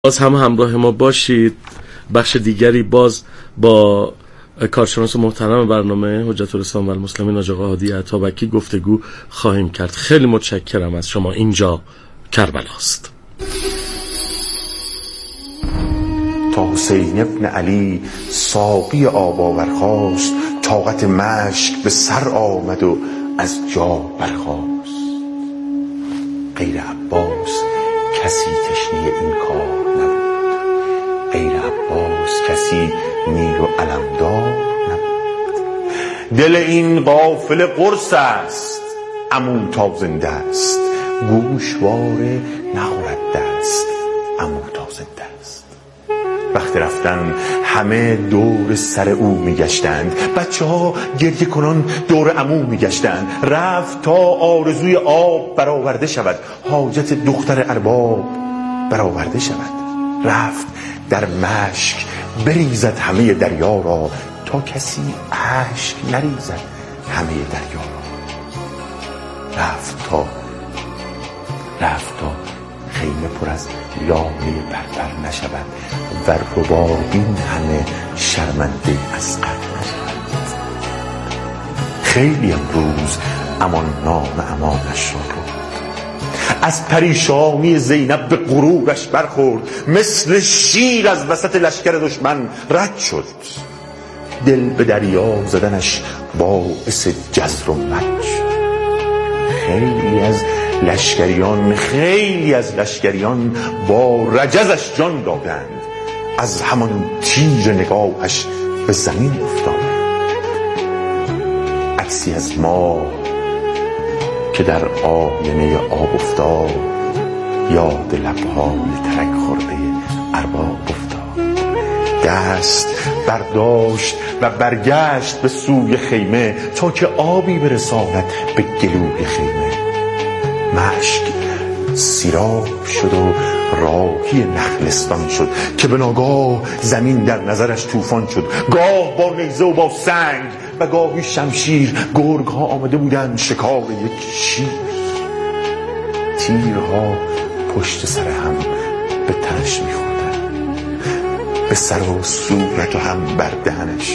باز هم همراه ما باشید. بخش دیگری باز با کارشناس محترم برنامه حجت الاسلام و المسلمین حاج آقا هادی عطابکی گفتگو خواهیم کرد. خیلی متشکرم از شما. اینجا کربلاست. تا حسین ابن علی ساقی آب آورخواست، طاقت مشک به سر آمد و از جا برخاست. غیر عباس کسی تشنه این کار نبود، غیر عباس کسی نیل و علمدار نبود. دل این قافله قرص است، عمو تا زنده است، گوشواره نخورد دست، عمو تا زنده است. وقت رفتن همه دور سر او میگشتند، بچه ها گریه کنان دور عمو میگشتند. رفت تا آرزوی آب برآورده شود، حاجت دختر ارباب برآورده شود. رفت در مشک بریزد همه دریا را، تا کسی اشک نریزد همه دریا را. رفت تا خیمه پر از لاله پرپر نشود، و ربابین همه شرمنده از قدر نشود. خیلی امروز امان نام امانش را برد، از پریشانی زینب به غرورش برخورد. مثل شیر از وسط لشکر دشمن رد شد، دل به دریا زدنش باعث جزر و مد شد. خیلی از لشکریان با رجزش جان دادند، از همان تیر نگاهش به زمین افتادند. عکسی از ما که در آینه آب افتاد، یاد لبهای ترک خورده ارباب افتاد. دست برداشت و برگشت به سوی خیمه، تا که آبی برساند به گلوی خیمه. مشک سیراب شد و راهی نخلستان شد، که به ناگاه زمین در نظرش طوفان شد. گاه با نیزه و با سنگ و گاهی شمشیر، گرگ ها آمده بودند شکار یک شیر. تیرها پشت سر هم به تنش می‌خوردند، به سر و صورت و هم بر دهنش.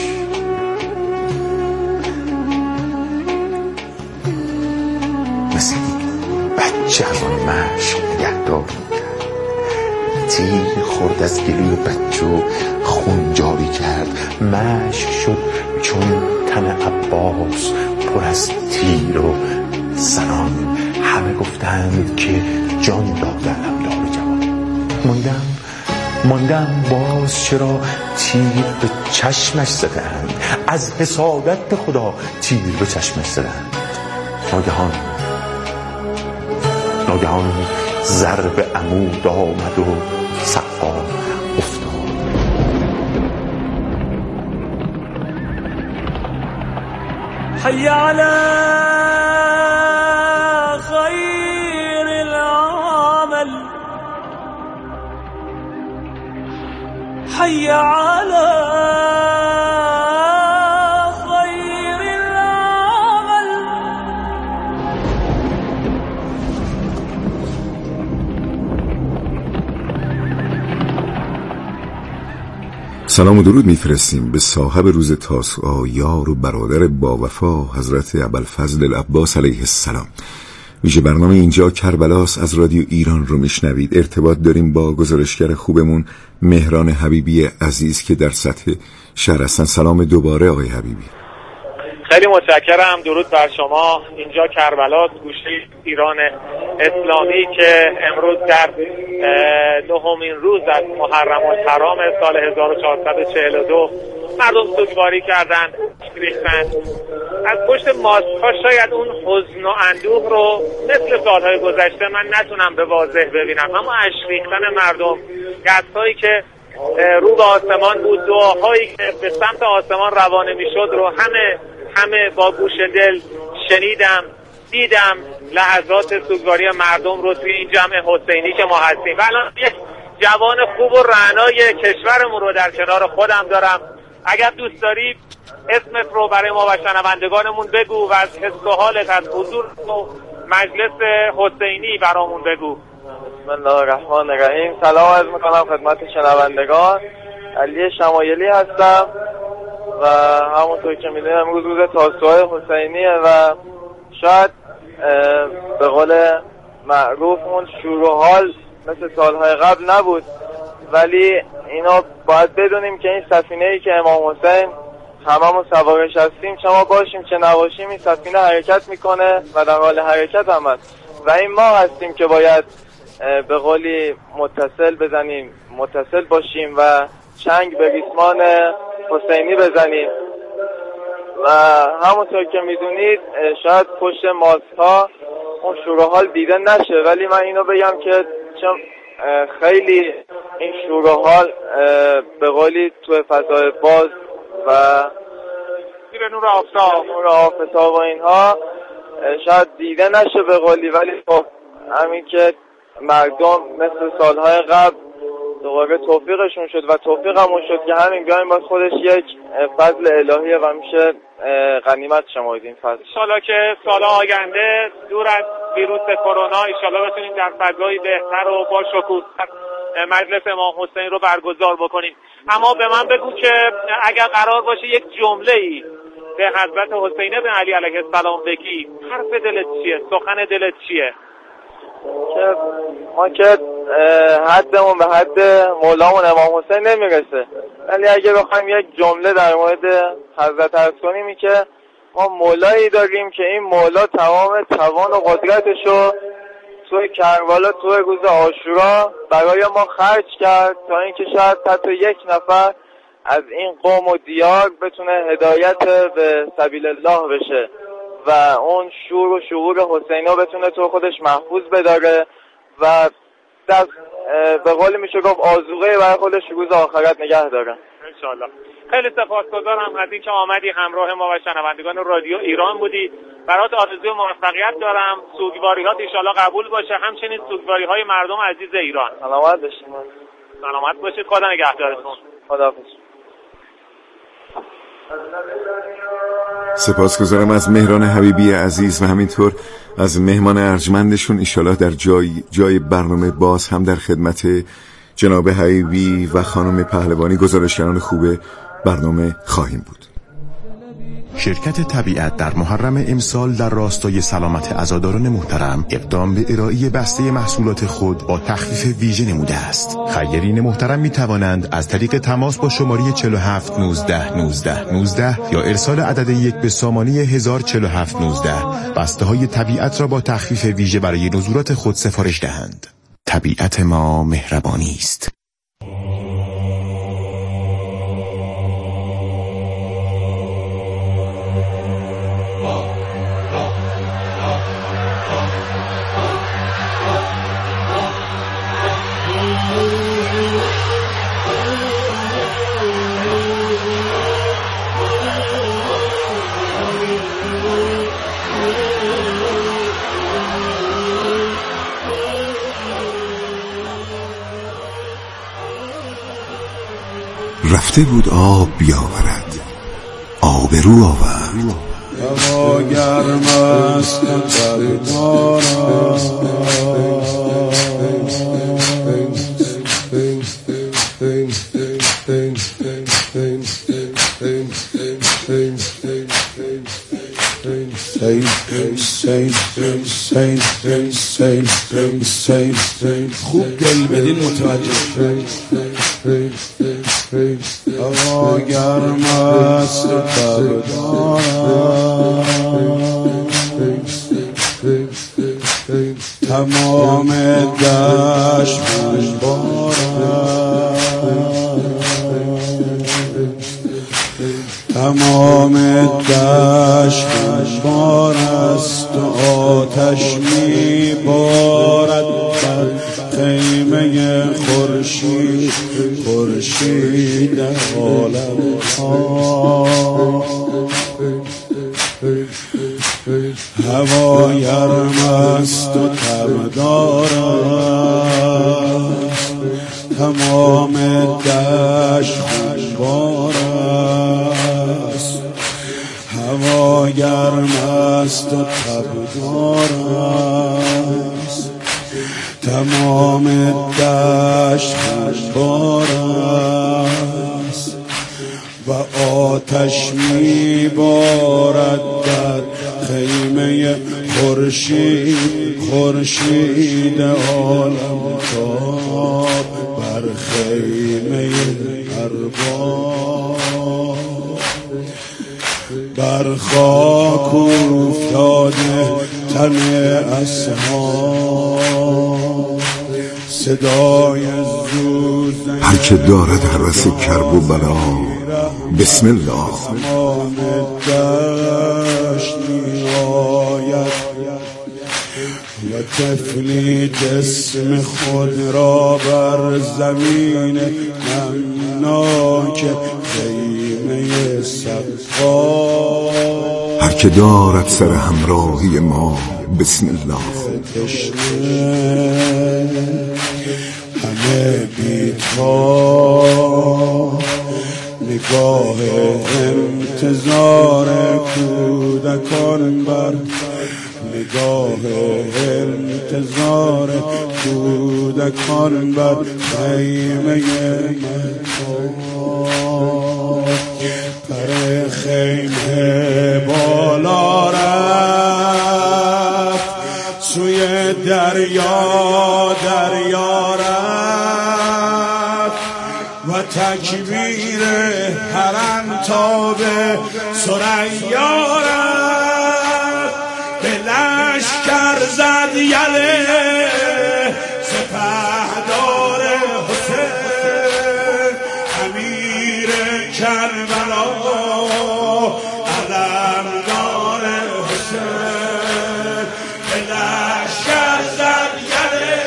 مثل بچه از آن مشک نگهدار می‌کرد. تیر خورد از گلوی بچه و خون جاری کرد. مشک شد چون تن عباس پر از تیر و زنان. همه گفتند که جان داده علمدار جوان. ماندم باز چرا تیر به چشمش زدند، از حسادت به خدا تیر به چشمش زدند. ناگهان ضرب عمود آمد و صفا افتاد. حي على خير العمل، حي على خير العمل. سلام و درود میفرستیم به صاحب روز تاسوعا، یار و برادر با وفا حضرت ابوالفضل العباس علیه السلام. ویژه برنامه اینجا کربلاس از رادیو ایران رو میشنوید. ارتباط داریم با گزارشگر خوبمون مهران حبیبی عزیز که در سطح شهر هستن. سلام دوباره آقای حبیبی. خیلی متشکرم. درود بر شما. اینجا کربلاس، گوشه ایران اسلامی که امروز در نهمین روز از محرم الحرام سال 1442 مردم سوگواری کردند، ریختند. از پشت ماسک‌ها شاید اون حزن و اندوه رو مثل سالهای گذشته من نتونم به واضح ببینم، اما اشک ریختن مردم، دستایی که رو به آسمان بود، دعاهایی که به سمت آسمان روانه میشد رو همه با گوش دل شنیدم، دیدم. لحظات سوگواری مردم رو توی این جمع حسینی که ما هستیم. الان یک جوان خوب و رعنای کشورمون رو در کنار خودم دارم. اگر دوست داری اسمت رو برای ما و شنوندگانمون بگو و از حس و حالت از حضور مجلس حسینی برامون بگو. بسم الله الرحمن الرحیم. سلام عرض میکنم خدمت شنوندگان. علی شمایلی هستم و همونطور که میدونید امروز روز تاسوعای حسینیه و شاید به قول معروف اون شور و حال مثل سالهای قبل نبود، ولی اینا باید بدونیم که این سفینه‌ای که امام حسین هممون سوارش هستیم، چه ما باشیم چه نباشیم، این سفینه حرکت میکنه و در حال حرکت هم هست و این ما هستیم که باید به قولی متصل باشیم و چنگ به ریسمان حسینی بزنیم. و همونطور که میدونید شاید پشت ماسک ها اون شور و حال دیده نشه، ولی من اینو بگم که چون خیلی این شور و حال به قولی تو فضای باز و زیر نور آفتاب و اینها شاید دیده نشه به قولی، ولی خب همین که مردم مثل سالهای قبل دوباره توفیقشون شد و توفیقمون شد که همین بیایم باز خودش یک فضل الهیه و میشه غنیمت شمارید این فضل. انشالله که سال آینده دور از ویروس کرونا انشالله بتونیم در فضایی بهتر و با شکوه‌تر مجلس امام حسین رو برگزار بکنیم. اما به من بگو که اگر قرار باشه یک جمله‌ای به حضرت حسین بن علی علیه السلام بگی، حرف دلت چیه؟ سخن دلت چیه؟ که ما که حدمون به حد مولامون امام حسین نمیرسه، ولی اگه بخوایم یک جمله در مورد حضرت عرض کنیم که ما مولایی داریم که این مولا تمام توان و قدرتشو توی کربلا توی روز عاشورا برای ما خرج کرد تا اینکه شاید حتی یک نفر از این قوم و دیار بتونه هدایت به سبیل الله بشه و اون شور و شعور حسینو بتونه تو خودش محفوظ بداره و دست به قول میشه گفت آذوقه برای خودش روز آخرت نگه داره انشالله. خیلی سپاسگزارم از اینکه آمدی همراه ما و شنوندگان رادیو ایران بودی. برات آرزوی موفقیت دارم. سوگواری‌هات انشالله قبول باشه، همچنین سوگواری‌های مردم عزیز ایران. سلامت باشید. سلامت باشید. خدا نگهدارتون. خداحافظ. سپاسگزارم از مهران حبیبی عزیز و همینطور از مهمان ارجمندشون. انشالله در جای برنامه باز هم در خدمت جناب حبیبی و خانم پهلوانی گزارشگران خوب برنامه خواهیم بود. شرکت طبیعت در محرم امسال در راستای سلامت عزاداران محترم اقدام به ارائه بسته محصولات خود با تخفیف ویژه نموده است. خیرین محترم می توانند از طریق تماس با شماره 47 19 19 19 یا ارسال عدد 1 به سامانه 1047 19 بسته های طبیعت را با تخفیف ویژه برای نزولات خود سفارش دهند. طبیعت ما مهربانی است. رفته بود آب بیاورد، آبرو آورد. هوا گرم است خوب دل بدین متوجه. هوا گرم است تب تمام دشت تمام دشت بار است و آتش می بارد بر خیمه خورشید عالم ها. هوا گرم است و تب دارد تمام دشت خونبار است. هوا گرم است و تب دارد تمام دشت خونبار است و آتش میبارد در خیمه خورشید عالمتاب بر خیمه ارباب بر خاک افتاده تن اصحاب صدای زوزه هر که دارد هوس کرب و بلا بسم الله تمام دشت میآید و طفلی جسم خود را بر زمین نمناک خیمه سقا هر که دارد سر همراهی ما بسم الله تشنه همه بی‌تا نگاه انتظار کودکان بر نگاه انتظار کودکان بر خیمه پر خیمه بالا رفت سوی دریا رفت و تکبیر پرنتاب ثریا رفت به لشکر زد یله سپهدار حسین امیر کربلا علمدار حسین به لشکر زد یله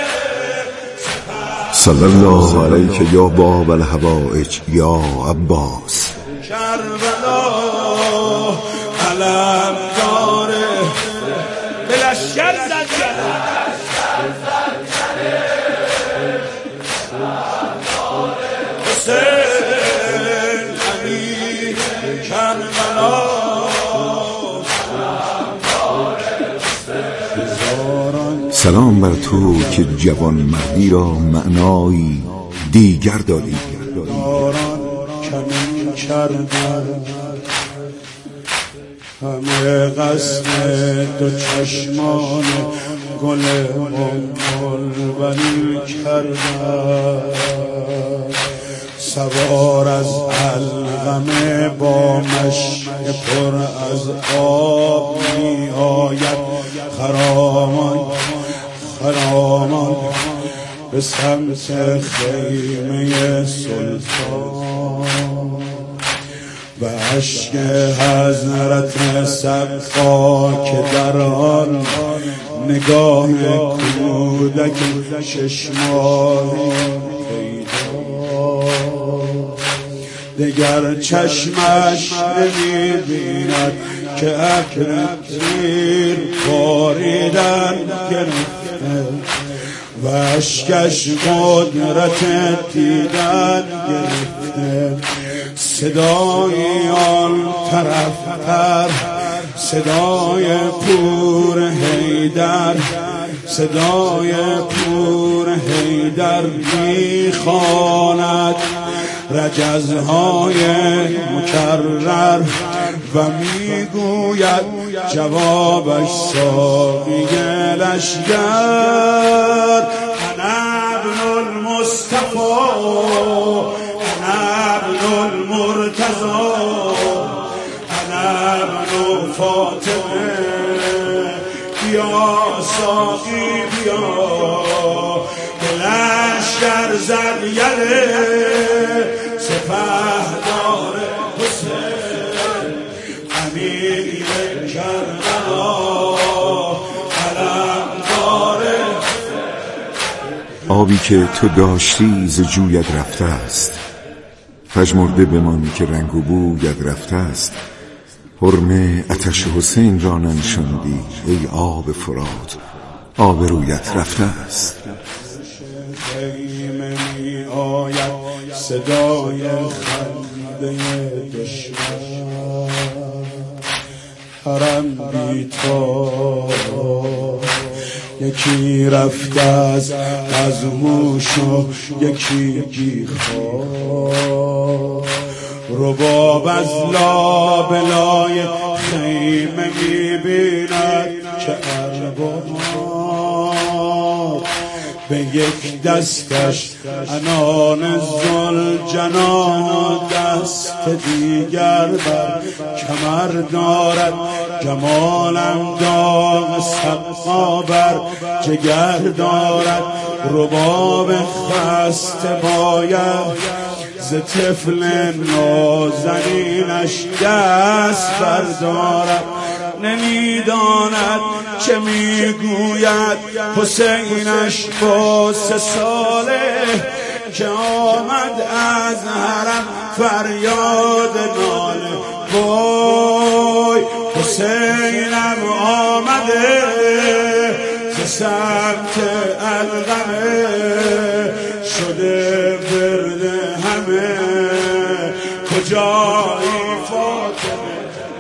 صلی الله علیک یا باب الحوائج یا عباس کربلا علمدار به لشکر زد یله حسین امیر کربلا سلام بر تو که جوان مردی را معنایی دیگر دادی داران کمین کردن همه قسم دو چشمان گل بلبلی کردن سوار از علقمه با مشک پر از آب می آید خرامان به سمت خیمه سلطان و اشک حضرت سقا که در آن نگاه کودک 6 ماهه دگر چشمش نمی‌بیند که اکر تیر باریدن گرفته و اشکش قدرت دیدن گرفته صدای آن طرفتر صدای پور حیدر صدای پور حیدر میخواند رجزهای مکرر و میگوید جوابش ساقی لشگر انا ابن المصطفى انا ابن المرتضى انا ابن فاطمه بیا ساقی بیا لشگر زد یله سپهدار حسین امیر کربلا علمدار آبی که تو داشتی ز جویت رفته است پژمرده بمان که رنگ و بویت رفته است حرمه آتش حسین را ننشاندی ای آب فرات آب رویت رفته است خیمه می آید صدای خنده دشمن حرم بی تو یکی رفته از هوش و یکی بیخواب. رباب از لابلای خیمه میبیند که ارباب به یک دستش عنان ذوالجلال و دست دیگر بر کمر دارد. جمالم داغ سقا بر جگر دارد. رباب خسته باید ز طفل نازنینش دست بردارد. نمیداند چه میگوید حسینش با 3 ساله که آمد از حرم فریاد ناله. وای حسینم آمده ز سمت القمه شده ورد همه. کجایی فاطمه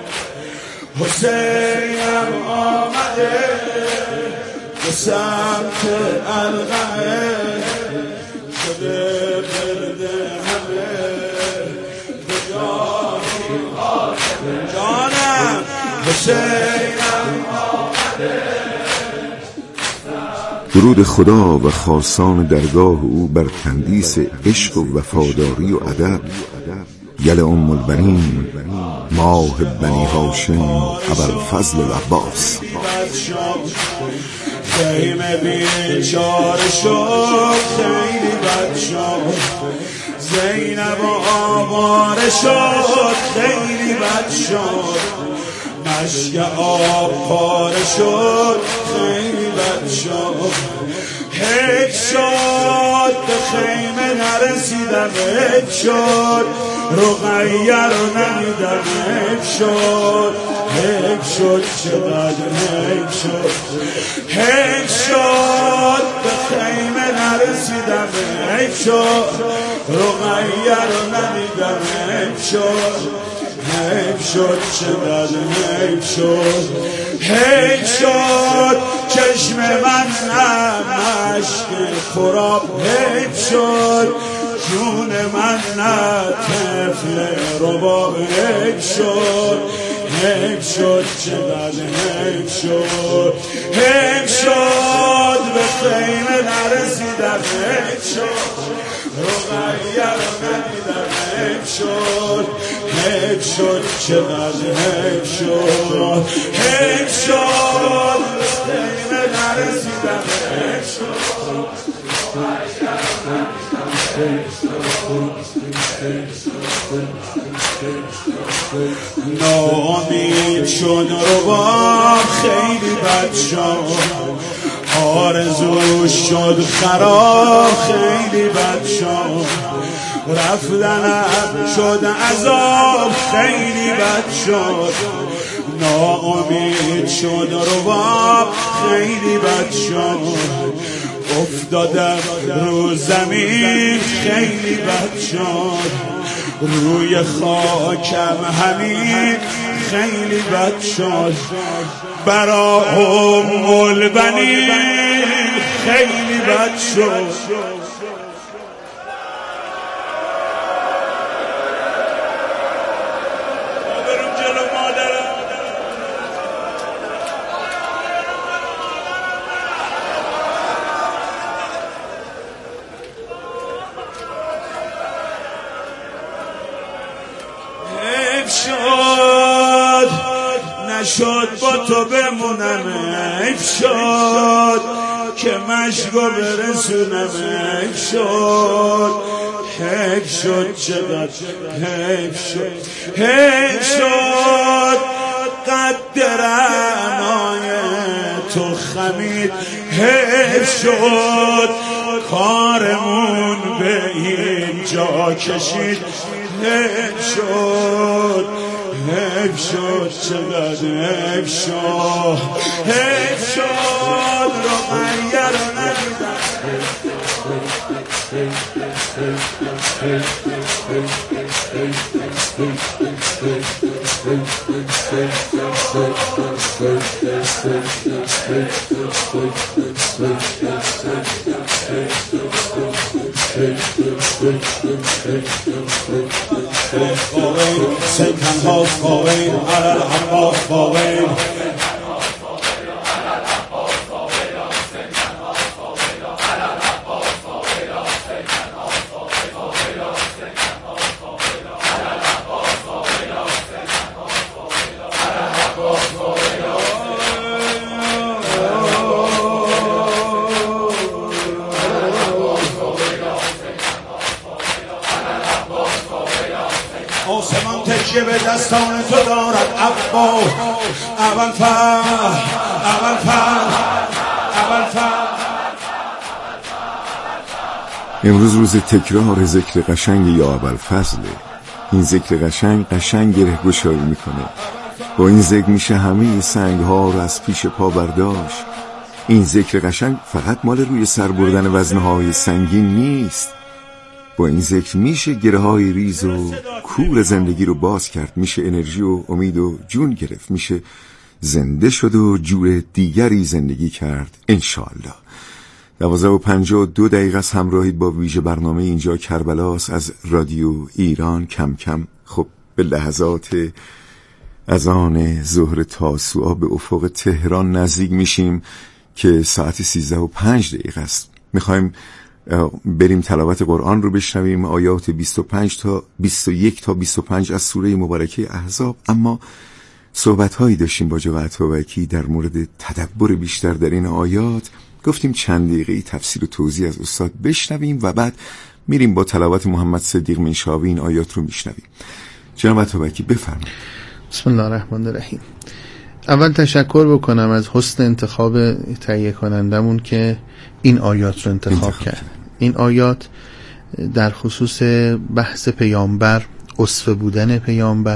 حسینم آمده به سمت القمه شده ورد همه. کجایی فاطمه جانم حسینم آمده. درود خدا و خاصان درگاه او بر تندیس عشق و وفاداری و ادب. یل ام البنین ماه بنی هاشم ابوالفضل العباس. خیمه بیچاره شد خیلی بد شد. زینب آواره شد خیلی بد شد. مشک آب پاره شد خیلی بد شد. حیف شد به خیمه نرسیدم. حیف شد رقیه رو ندیدم. حیف شد حیف شد چقدر حیف شد. حیف شد به خیمه نرسیدم. حیف شد رقیه رو ندیدم. حیف شد حیف شد چقدر حیف شد. حیف شد چشم من مشک خراب. حیف شد جون من نه طفل رباب. حیف شد حیف شد چقدر حیف شد. حیف شد به خیمه نرسیدم. حیف شد رقیه رو ندیدم. حیف شد حیف شد چقدر حیف شد. حیف شد به خیمه نرسیدم. حیف شد ناامید شد رباب خیلی بد شد. آرزو شد خراب خیلی بد شد. رفتنم شد عذاب خیلی بد شد. ناامید شد رباب خیلی بد شد. افتادم رو زمین خیلی بد شد. روی خاکم همین خیلی بد شد. برا ام البنین خیلی بد شد. شد نشد با تو بمونم. حیف شد که مشکو برسونم. حیف شد حیف شد چقدر حیف شد. حیف شد قد رعنای تو خمید. حیف شد کارمون به اینجا کشید. حیف شد حیف شد چقدر حیف شد. حیف شد رقیه رو ندیدم. آسمان تکیه به دستان تو دارد عباس اول امروز روز تکرار ذکر قشنگ یا ابوالفضله. این ذکر قشنگ گره گشایی میکنه. با این ذکر میشه همه سنگ ها رو از پیش پا برداشت. این ذکر قشنگ فقط مال روی سر بردن وزنهای سنگین نیست. با این ذکر میشه گره های ریز و کور زندگی رو باز کرد. میشه انرژی و امید و جون گرفت. میشه زنده شد و جور دیگری زندگی کرد انشالله. 12:52 از همراهید با ویژه برنامه اینجا کربلاس از رادیو ایران. کم کم خب به لحظات اذان ظهر تاسوعا به افق تهران نزدیک میشیم که ساعت 13:05 است. میخوایم بریم تلاوت قرآن رو بشنویم، آیات 21 تا 25 از سوره مبارکه احزاب. اما صحبت‌هایی داشتیم با جناب عطابکی در مورد تدبر بیشتر در این آیات. گفتیم چند دقیقه تفسیر و توضیح از استاد بشنویم و بعد میریم با تلاوت محمد صدیق منشاوی این آیات رو میشنویم. جناب عطابکی بفرمایید. بسم الله الرحمن الرحیم. اول تشکر بکنم از حسن انتخاب تهیه کنندمون که این آیات رو انتخاب کرد. این آیات در خصوص بحث پیامبر، اسوه بودن پیامبر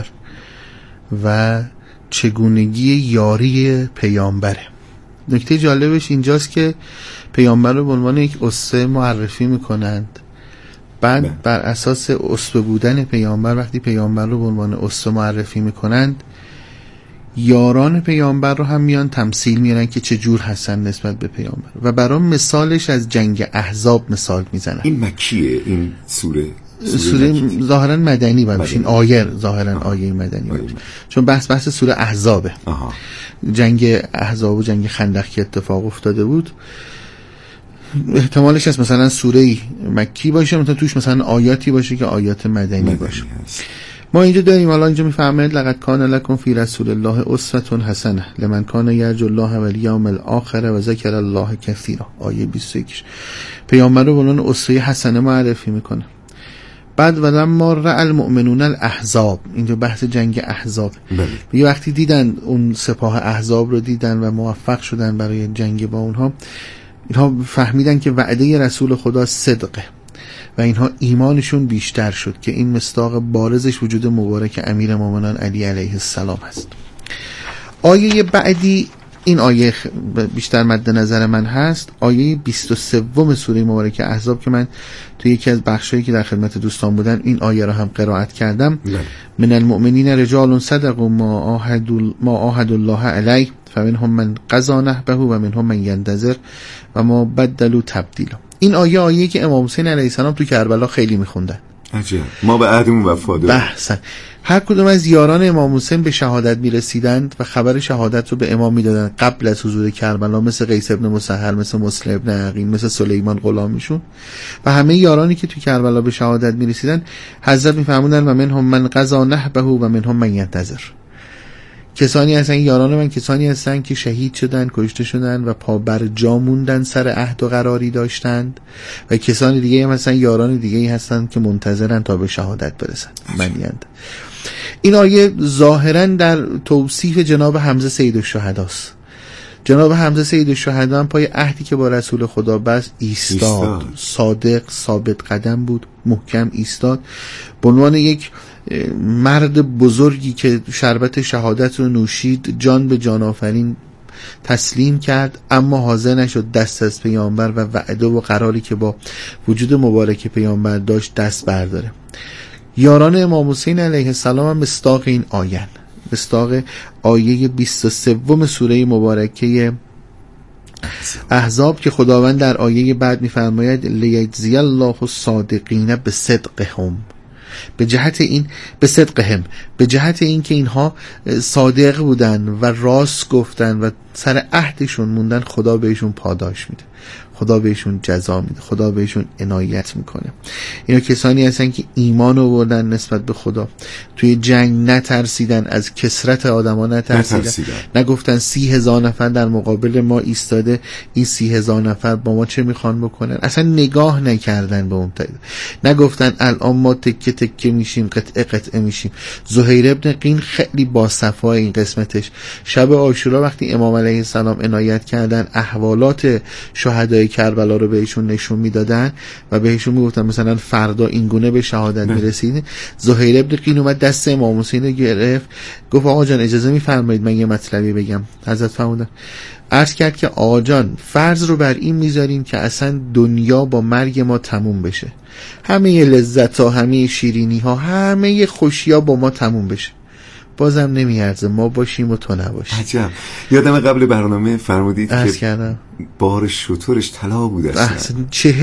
و چگونگی یاری پیامبره. نکته جالبش اینجاست که پیامبر رو به عنوان یک اسوه معرفی میکنند. بعد بر اساس اسوه بودن پیامبر، وقتی پیامبر رو به عنوان اسوه معرفی میکنند، یاران پیامبر رو هم میان تمثیل میارن که چه جور هستن نسبت به پیامبر و برای مثالش از جنگ احزاب مثال میزنن. این مکیه این سوره ظاهرا مدنی باشه. این آیه ظاهرا آیه مدنی باشه چون بحث سوره احزابه. جنگ احزاب و جنگ خندق که اتفاق افتاده بود، احتمالش هست مثلا سوره مکی باشه، مثلا توش مثلا آیاتی باشه که آیات مدنی باشه. ما اینجا داریم، حالا اینجا میفرماید لقد کان لکم فی رسول الله اسوة حسنه لمن کان یرجو الله والیوم الاخر و ذکر الله کثیرا. آیه 21 پیامبر رو به عنوان اسوه حسنه معرفی میکنه. بعد ولما رأى المؤمنون الاحزاب، اینجا بحث جنگ احزاب. یه وقتی دیدن اون سپاه احزاب رو دیدن و موفق شدن برای جنگ با اونها فهمیدن که وعده رسول خدا صدقه و اینها ایمانشون بیشتر شد که این مصداق بارزش وجود مبارک امیر مومنان علی علیه السلام هست. آیه بعدی، این آیه بیشتر مد نظر من هست، آیه 23 سوره مبارکه احزاب که من توی یکی از بخشایی که در خدمت دوستان بودن این آیه را هم قرائت کردم. من المؤمنین رجال صدقوا ما عاهدوا الله علیه فمنهم من قضی نحبه و منهم من ینتظر و ما بدلوا تبدیلا. این آیه که امام حسین علیه السلام تو کربلا خیلی میخوندن. عجب، ما به عهدمون وفا داریم. بحثن هر کدوم از یاران امام حسین به شهادت میرسیدند و خبر شهادت رو به امام میدادن قبل از حضور کربلا، مثل قیس ابن مسهر، مثل مسلم ابن عقیل، مثل سلیمان غلامیشون و همه یارانی که تو کربلا به شهادت میرسیدن. حضرت میفرمودن و منهم من قضی نحبه و منهم من ینتظر. کسانی هستن، یاران من کسانی هستن که شهید شدن، کشته شدن و پا بر جا موندن، سر عهد و قراری داشتند، و کسانی دیگه هم هستن، یاران دیگه هستن که منتظرن تا به شهادت برسن، منیند. این آیه ظاهرا در توصیف جناب حمزه سید الشهداست. جناب حمزه سید الشهدا پای عهدی که با رسول خدا بست ایستاد، صادق ثابت قدم بود، محکم ایستاد، به عنوان یک مرد بزرگی که شربت شهادت رو نوشید، جان به جان آفرین تسلیم کرد، اما حاضر نشد دست از پیامبر و وعده و قراری که با وجود مبارک پیامبر داشت دست برداره. یاران امام حسین علیه السلام هم مصداق این آیه، مصداق آیه 23 سوره مبارکه احزاب که خداوند در آیه بعد می‌فرماید لیجزی الله الصادقین بصدقهم، به جهت این که اینها صادق بودن و راست گفتن و سر عهدشون موندن، خدا بهشون پاداش میده، خدا بهشون جزا میده، خدا بهشون عنایت میکنه. اینا کسانی هستن که ایمان آوردن نسبت به خدا، توی جنگ نترسیدن، از کثرت آدما نترسیدن. نگفتن 30,000 نفر در مقابل ما ایستاده، این 30,000 نفر با ما چه میخوان بکنن، اصلا نگاه نکردن به اون. نگفتن الان ما تکه تکه میشیم، قطعه قطعه میشیم. زهیر ابن قین خیلی باصفای این قسمتش، شب عاشورا وقتی امام علیه السلام عنایت کردن احوالات شهدای کربلا رو بهشون نشون میدادن و بهشون میگفتن مثلا فردا این گونه به شهادت میرسید، زهیر ابن قین اومد دست امام حسین رو گرفت، گفت آقا جان اجازه میفرمایید من یه مطلبی بگم. حضرت فرمودن، عرض کرد که آقا جان فرض رو بر این میذاریم که اصلا دنیا با مرگ ما تموم بشه، همه لذت ها، همه شیرینی ها، همه خوشی ها با ما تموم بشه، بازم نمیارزه ما باشیم و تو نباشیم. عجب. یادم قبل برنامه فرمودید که کردم بار شترش طلا بوده، اصلا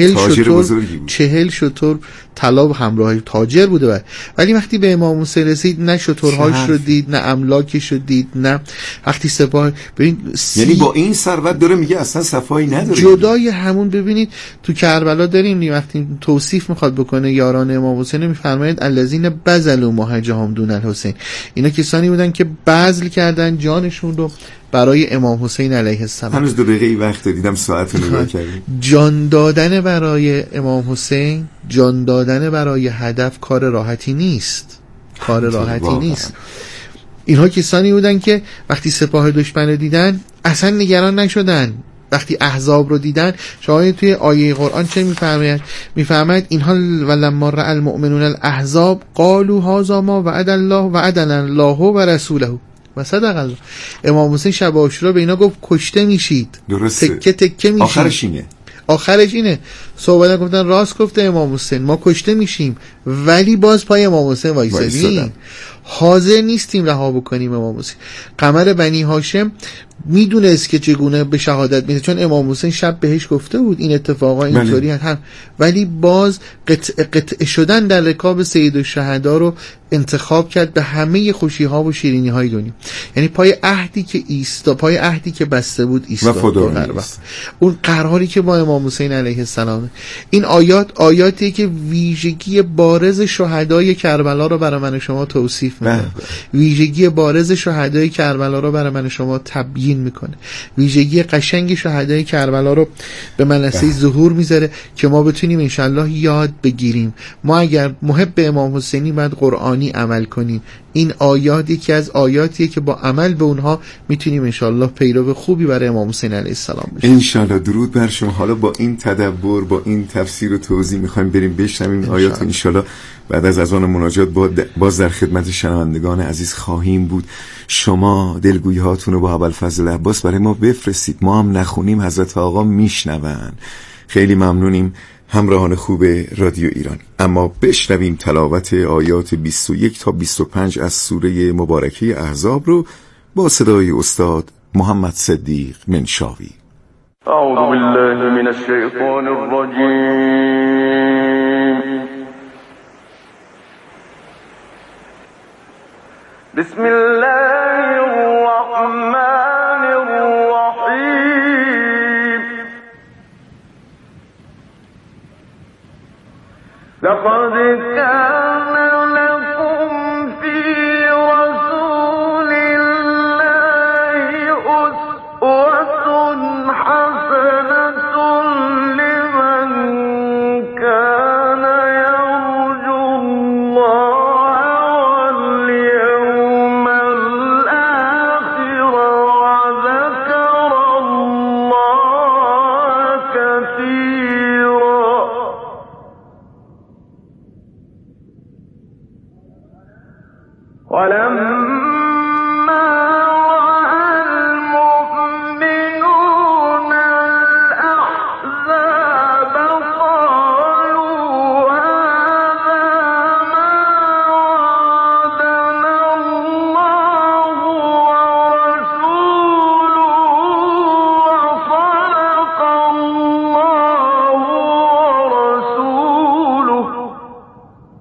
40 شتر طلا همراه تاجر بوده ولی وقتی به امام حسین رسید نه شترهاش رو دید، نه املاکش رو دید، نه وقتی سپاه یعنی با این ثروت داره میگه اصلا صفایی نداره. جدای همون ببینید تو کربلا داریم وقتی توصیف میخواد بکنه یاران امام حسین میفرماید الذین بذلوا مهجهم دون الحسین، اینا کسانی بودن که بذل کردن جانشون رو برای امام حسین علیه السلام. هنوز 2 دقیقه وقت دیدم ساعت رو نگاه کردیم. جان دادن برای امام حسین، جان دادن برای هدف کار راحتی نیست، کار راحتی نیست. اینها کسانی بودن که وقتی سپاه دشمن دیدن اصلا نگران نشدن. وقتی احزاب رو دیدن، شما توی آیه قرآن چه میفرماید اینها ولما رأى المؤمنون الاحزاب قالوا هذا ما وعدنا الله و رسوله و صدق الله. امام حسین شب عاشورا به اینا گفت کشته میشید، تکه تکه میشید. آخرش اینه صحبت گفتن راست گفته امام حسین، ما کشته میشیم ولی باز پای امام حسین وایسادیم، حاضر نیستیم رها بکنیم امام حسین. قمر بنی هاشم میدونست که چگونه به شهادت میده، چون امام حسین شب بهش گفته بود این اتفاقا اینطوری هم، ولی باز قطع شدن در رکاب سید الشهدا رو انتخاب کرد به همه خوشی ها و شیرینی های دنیا. یعنی پای عهدی که بسته بود ایستاد. اون قراری که با امام حسین علیه السلام، این آیاتی که ویژگی بارز شهدای کربلا رو برای من شما توصیف میکنه، ویژگی بارز شهدای کربلا رو برای من شما تبیین میکنه، ویژگی قشنگ شهدای کربلا رو به منصه ظهور میذاره که ما بتونیم انشالله یاد بگیریم. ما اگر محب امام حسینی باید قرآنی عمل کنیم. این آیات یکی از آیاتیه که با عمل به اونها میتونیم انشالله پیرو خوبی برای امام حسین علیه السلام بشیم. انشالله. درود بر شما. حالا با این تدبر، با این تفسیر و توضیح میخوایم بریم بشنویم آیات. انشالله بعد از اذان مناجات باز در خدمت شنوندگان عزیز خواهیم بود. شما دلگویی هاتون رو با ابوالفضل عباس برای ما بفرستید، ما هم نخونیم حضرت آقا میشنون. خیلی ممنونیم همراهان خوب رادیو ایران. اما بشنویم تلاوت آیات 21 تا 25 از سوره مبارکه احزاب رو با صدای استاد محمد صدیق منشاوی. اعوذ بالله من الشیطان الرجیم. بسم الله الرحمن الرحیم. لقد كان لكم في رسول الله أسوة حسنة لمن كان يرجو الله واليوم الآخر وذكر الله كثيرا. ولما